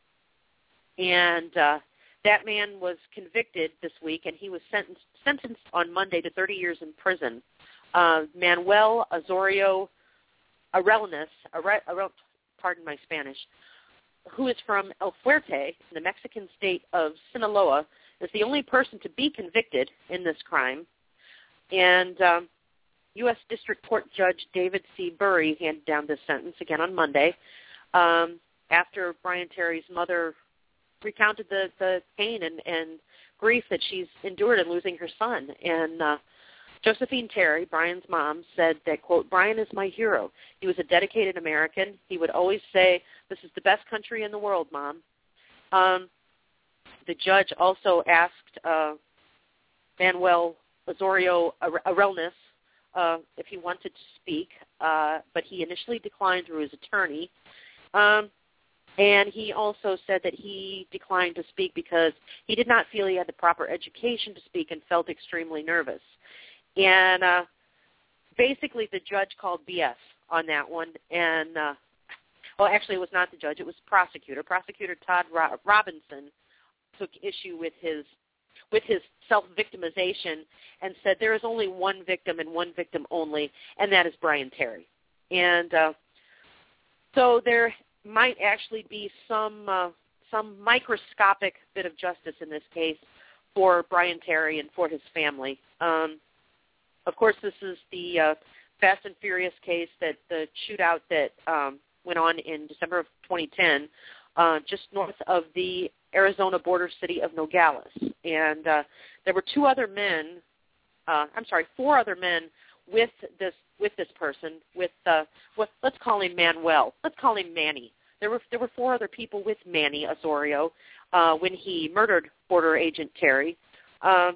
and uh, that man was convicted this week, and he was sentenced, sentenced on Monday to thirty years in prison. Uh, Manuel Osorio Arellanes, Are, Are, pardon my Spanish, who is from El Fuerte, in the Mexican state of Sinaloa, is the only person to be convicted in this crime. And um, U S District Court Judge David C. Burry handed down this sentence again on Monday um, after Brian Terry's mother recounted the, the pain and, and grief that she's endured in losing her son. And uh, Josephine Terry, Brian's mom, said that, quote, "Brian is my hero. He was a dedicated American. He would always say, 'This is the best country in the world, Mom.'" Um, the judge also asked uh, Manuel Osorio Arellanes uh, if he wanted to speak, uh, but he initially declined through his attorney. Um, and he also said that he declined to speak because he did not feel he had the proper education to speak and felt extremely nervous. And uh, basically the judge called B S on that one. And, uh, well, actually it was not the judge. It was the prosecutor. Prosecutor Todd Ro- Robinson took issue with his with his self-victimization and said there is only one victim and one victim only, and that is Brian Terry. And uh, so there might actually be some uh, some microscopic bit of justice in this case for Brian Terry and for his family. Um, of course, this is the uh, Fast and Furious case, that the shootout that um, went on in December of twenty ten, uh, just north of the Arizona border city of Nogales. And uh, there were two other men, uh, I'm sorry, four other men with this with this person, with, uh, what, let's call him Manuel. Let's call him Manny. There were there were four other people with Manny Osorio uh, when he murdered border agent Terry. Uh,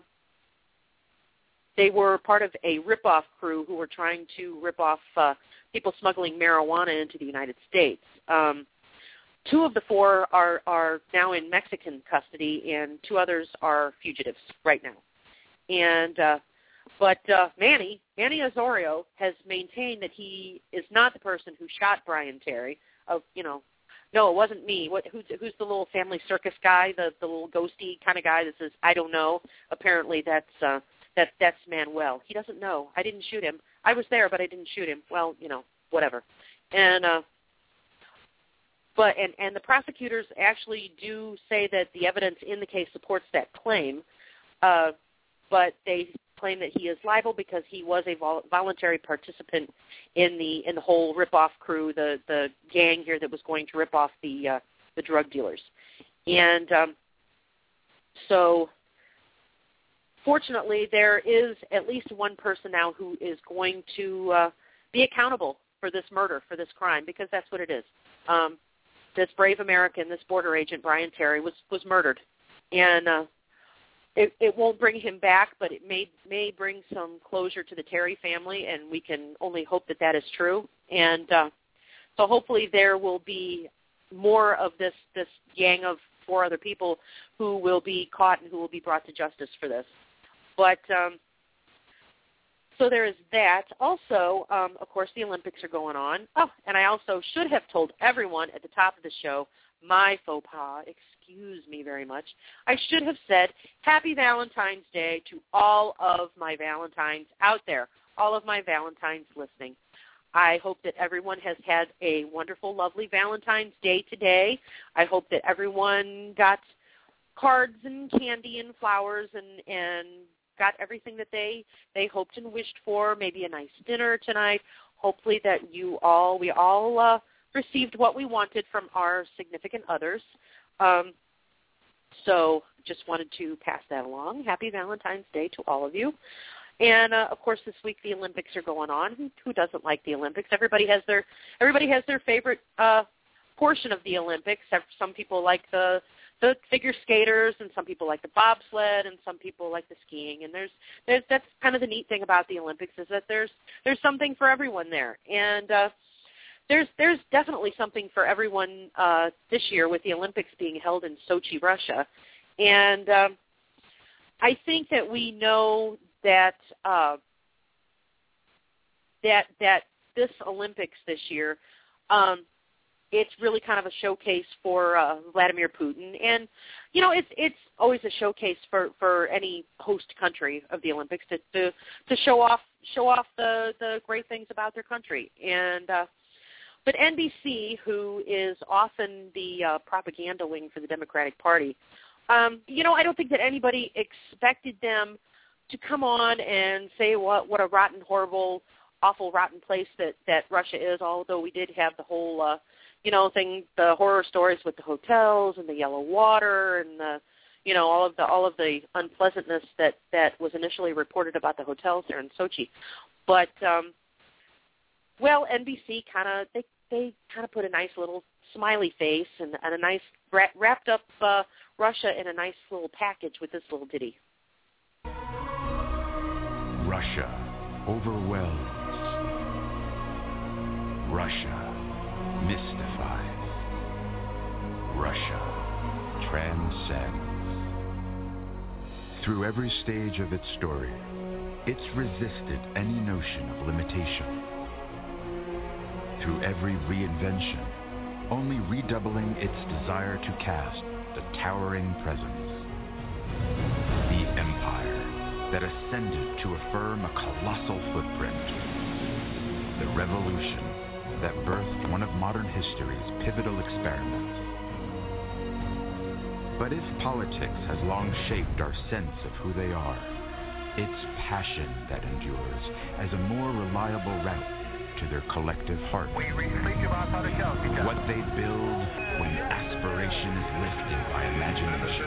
they were part of a rip-off crew who were trying to rip off uh, people smuggling marijuana into the United States. Um, two of the four are, are now in Mexican custody, and two others are fugitives right now. And uh, but uh, Manny, Manny Osorio has maintained that he is not the person who shot Brian Terry. Of you know, no, it wasn't me. What? Who's, who's the little family circus guy, the the little ghosty kind of guy that says I don't know? Apparently, that's uh, that that's Manuel. He doesn't know. I didn't shoot him. I was there, but I didn't shoot him. Well, you know, whatever. And uh, but and and the prosecutors actually do say that the evidence in the case supports that claim, uh, but they claim that he is liable because he was a vol- voluntary participant in the in the whole rip-off crew, the the gang here that was going to rip off the uh, the drug dealers. And um, so, fortunately, there is at least one person now who is going to uh, be accountable for this murder, for this crime, because that's what it is. Um, this brave American, this border agent, Brian Terry, was, was murdered. And uh, It, it won't bring him back, but it may may bring some closure to the Terry family, and we can only hope that that is true. And uh, so hopefully there will be more of this, this gang of four other people who will be caught and who will be brought to justice for this. But um, so there is that. Also, um, of course, the Olympics are going on. Oh, and I also should have told everyone at the top of the show, my faux pas, excuse me very much. I should have said Happy Valentine's Day to all of my Valentines out there, all of my Valentines listening. I hope that everyone has had a wonderful, lovely Valentine's Day today. I hope that everyone got cards and candy and flowers and, and got everything that they, they hoped and wished for, maybe a nice dinner tonight. Hopefully that you all, we all uh, received what we wanted from our significant others. Um, so just wanted to pass that along. Happy Valentine's Day to all of you. And uh, of course, this week the Olympics are going on. Who, who doesn't like the Olympics? Everybody has their everybody has their favorite uh, portion of the Olympics. Some people like the the figure skaters, and some people like the bobsled, and some people like the skiing. And there's there's that's kind of the neat thing about the Olympics, is that there's there's something for everyone there. And uh, there's there's definitely something for everyone uh, this year with the Olympics being held in Sochi, Russia. And um, I think that we know that uh, that that this Olympics this year, um, it's really kind of a showcase for uh, Vladimir Putin, and you know it's it's always a showcase for, for any host country of the Olympics to, to to show off show off the, the great things about their country. And uh, but N B C, who is often the uh, propaganda wing for the Democratic Party, um, you know I don't think that anybody expected them to come on and say what what a rotten, horrible, awful, rotten place that, that Russia is, although we did have the whole, uh, you know, thing, the horror stories with the hotels and the yellow water and the, you know, all of the all of the unpleasantness that, that was initially reported about the hotels there in Sochi. But, um, well, N B C kind of, they, they kind of put a nice little smiley face and, and a nice, wrapped up uh, Russia in a nice little package with this little ditty. Russia overwhelms. Russia mystifies. Russia transcends. Through every stage of its story, it's resisted any notion of limitation. Through every reinvention, only redoubling its desire to cast the towering presence. The empire that ascended to affirm a colossal footprint. The revolution that birthed one of modern history's pivotal experiments. But if politics has long shaped our sense of who they are, it's passion that endures as a more reliable route to their collective heart. What they build when aspiration is lifted by imagination.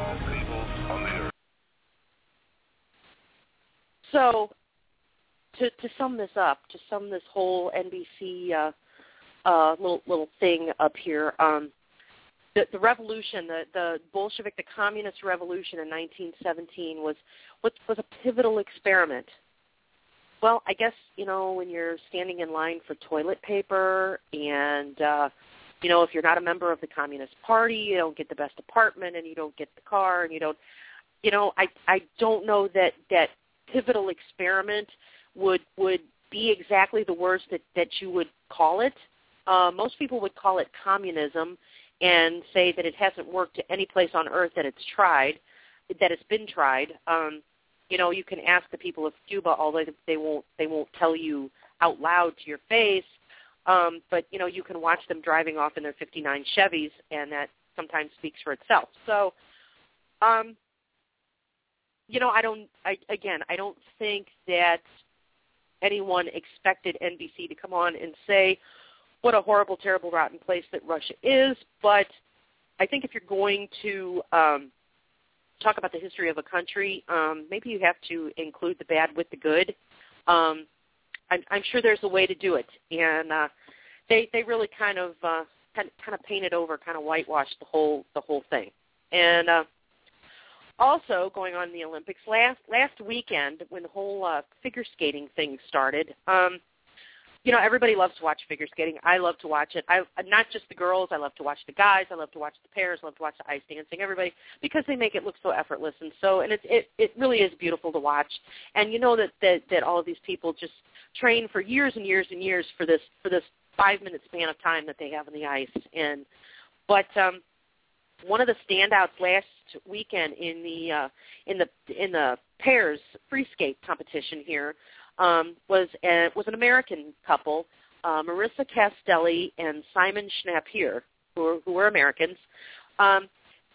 So, to to sum this up, to sum this whole N B C uh, uh, little little thing up here, um, the, the revolution, the, the Bolshevik, the communist revolution in nineteen seventeen was was was a pivotal experiment. Well, I guess, you know, when you're standing in line for toilet paper and, uh, you know, if you're not a member of the Communist Party, you don't get the best apartment and you don't get the car and you don't, you know, I I don't know that that pivotal experiment would would be exactly the words that, that you would call it. Uh, most people would call it communism and say that it hasn't worked to any place on earth that it's tried, that it's been tried. Um, you know, you can ask the people of Cuba, although they won't they won't tell you out loud to your face. Um, but you know, you can watch them driving off in their fifty-nine Chevys, and that sometimes speaks for itself. So. Um, You know, I don't, I, again, I don't think that anyone expected N B C to come on and say what a horrible, terrible, rotten place that Russia is, but I think if you're going to um, talk about the history of a country, um, maybe you have to include the bad with the good. Um, I'm, I'm sure there's a way to do it, and uh, they they really kind of uh, kind, kind of painted over, kind of whitewashed the whole the whole thing, and. Uh, Also, going on in the Olympics, last last weekend when the whole uh, figure skating thing started, um, you know, everybody loves to watch figure skating. I love to watch it. I not just the girls. I love to watch the guys. I love to watch the pairs. I love to watch the ice dancing. Everybody, because they make it look so effortless and so, and it it it really is beautiful to watch. And you know that that that all of these people just train for years and years and years for this for this five minute span of time that they have on the ice. And but um, one of the standouts last weekend in the uh, in the in the pairs free skate competition here um, was a, was an American couple, uh, Marissa Castelli and Simon Schnapp here, who are, who are Americans. Um,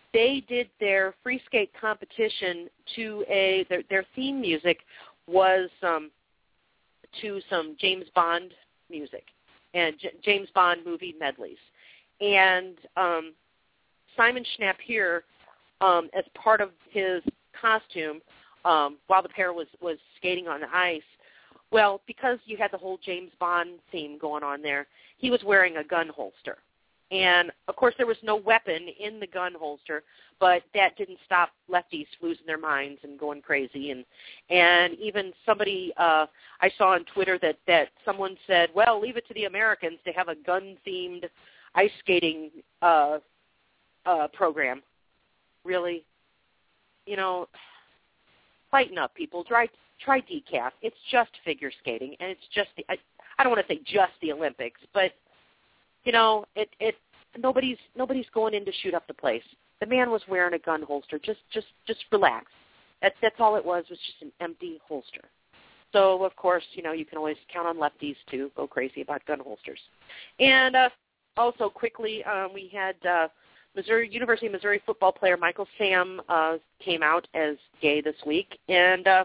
they did their free skate competition to a their, their theme music was um, to some James Bond music and J- James Bond movie medleys. And um, Simon Schnapp here, um, as part of his costume, um, while the pair was, was skating on the ice, well, because you had the whole James Bond theme going on there, he was wearing a gun holster. And, of course, there was no weapon in the gun holster, but that didn't stop lefties losing their minds and going crazy. And and even somebody uh, I saw on Twitter that, that someone said, well, leave it to the Americans to have a gun-themed ice skating uh, uh, program. Really? You know, lighten up, people. Try, try decaf. It's just figure skating, and it's just the, I, I don't want to say just the Olympics, but you know, it it nobody's nobody's going in to shoot up the place. The man was wearing a gun holster. Just just just relax. That's that's all it was. Was just an empty holster. So of course, you know, you can always count on lefties to go crazy about gun holsters. And uh, also quickly, um, we had uh, Missouri University of Missouri football player Michael Sam uh, came out as gay this week, and uh,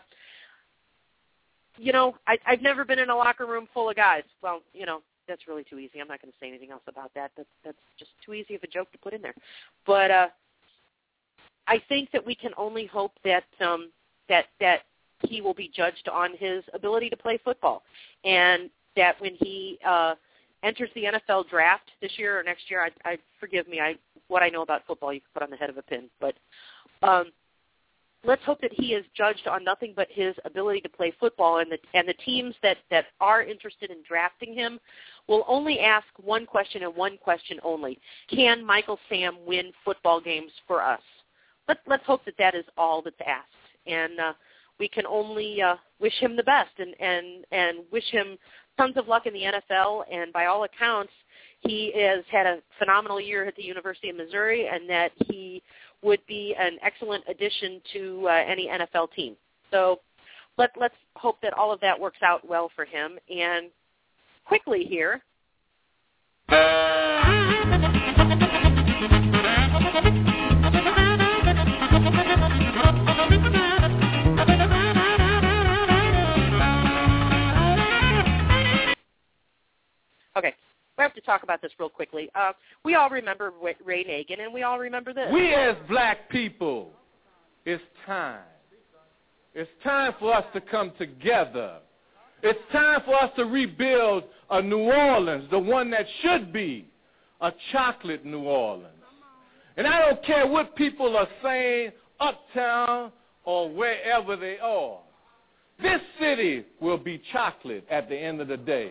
you know, I, I've never been in a locker room full of guys. Well, you know. That's really too easy. I'm not going to say anything else about that. That's, that's just too easy of a joke to put in there. But uh, I think that we can only hope that um, that that he will be judged on his ability to play football, and that when he uh, enters the N F L draft this year or next year, I, I forgive me, I what I know about football you can put on the head of a pin, but um, let's hope that he is judged on nothing but his ability to play football, and the and the teams that, that are interested in drafting him will only ask one question and one question only: can Michael Sam win football games for us? Let, let's hope that that is all that's asked, and uh, we can only uh, wish him the best and, and, and wish him tons of luck in the N F L, and by all accounts, he has had a phenomenal year at the University of Missouri, and that he would be an excellent addition to uh, any N F L team. So let, let's hope that all of that works out well for him. And quickly here, okay, we have to talk about this real quickly. Uh, we all remember Ray Nagin, and we all remember this. We as black people, it's time. It's time for us to come together. It's time for us to rebuild a New Orleans, the one that should be a chocolate New Orleans. And I don't care what people are saying uptown or wherever they are. This city will be chocolate at the end of the day.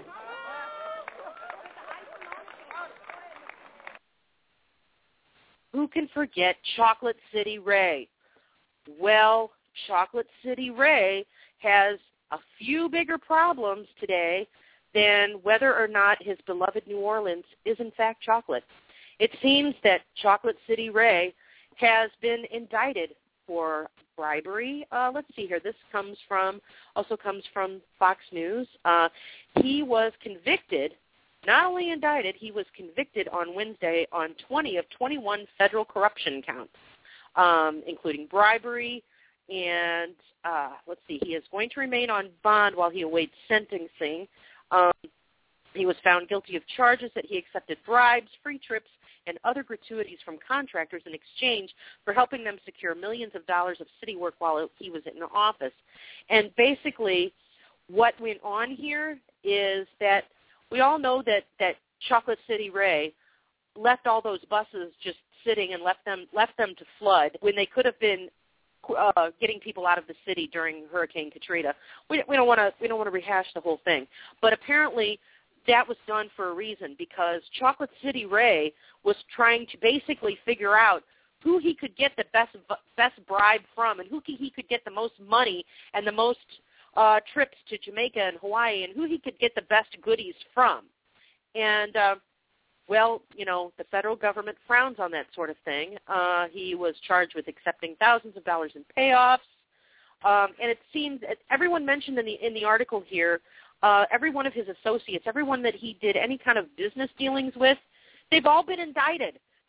Who can forget Chocolate City Ray? Well, Chocolate City Ray has a few bigger problems today than whether or not his beloved New Orleans is in fact chocolate. It seems that Chocolate City Ray has been indicted for bribery. Uh, let's see here. This comes from, also comes from Fox News. Uh, he was convicted. Not only indicted, he was convicted on Wednesday on twenty of twenty-one federal corruption counts, um, including bribery. And uh, let's see, he is going to remain on bond while he awaits sentencing. Um, he was found guilty of charges that he accepted bribes, free trips, and other gratuities from contractors in exchange for helping them secure millions of dollars of city work while he was in office. And basically what went on here is that we all know that, that Chocolate City Ray left all those buses just sitting and left them left them to flood when they could have been uh, getting people out of the city during Hurricane Katrina. We, we don't want to we don't want to rehash the whole thing, but apparently that was done for a reason, because Chocolate City Ray was trying to basically figure out who he could get the best best bribe from, and who he could get the most money and the most Uh, trips to Jamaica and Hawaii, and who he could get the best goodies from. And, uh, well, you know, the federal government frowns on that sort of thing. Uh, he was charged with accepting thousands of dollars in payoffs. Um, and it seems, everyone mentioned in the in the article here, uh, every one of his associates, everyone that he did any kind of business dealings with, they've all been indicted.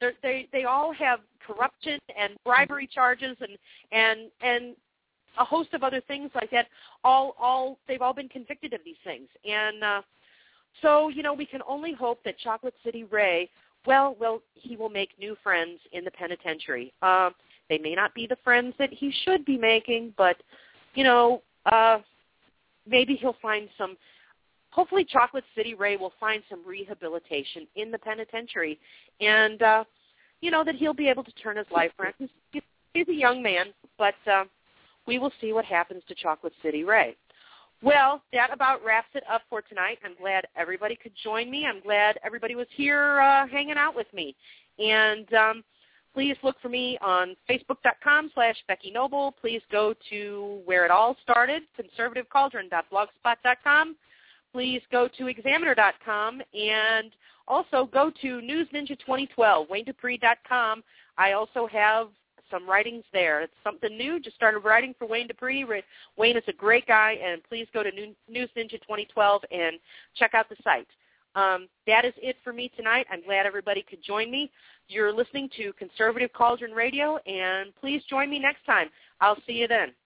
They're, they they all have corruption and bribery charges and and and a host of other things like that. All all they've all been convicted of these things, and uh, so you know we can only hope that Chocolate City Ray, well, well, he will make new friends in the penitentiary. Uh, they may not be the friends that he should be making, but you know uh, maybe he'll find some. Hopefully Chocolate City Ray will find some rehabilitation in the penitentiary, and, uh, you know, that he'll be able to turn his life around. He's, he's a young man, but uh, we will see what happens to Chocolate City Ray. Well, that about wraps it up for tonight. I'm glad everybody could join me. I'm glad everybody was here uh, hanging out with me. And um, please look for me on Facebook.com slash Becky Noble. Please go to where it all started, conservative cauldron dot blogspot dot com. Please go to examiner dot com and also go to News Ninja twenty twelve, Wayne Dupree dot com. I also have some writings there. It's something new. Just started writing for Wayne Dupree. Wayne is a great guy, and please go to News Ninja twenty twelve and check out the site. Um, that is it for me tonight. I'm glad everybody could join me. You're listening to Conservative Cauldron Radio, and please join me next time. I'll see you then.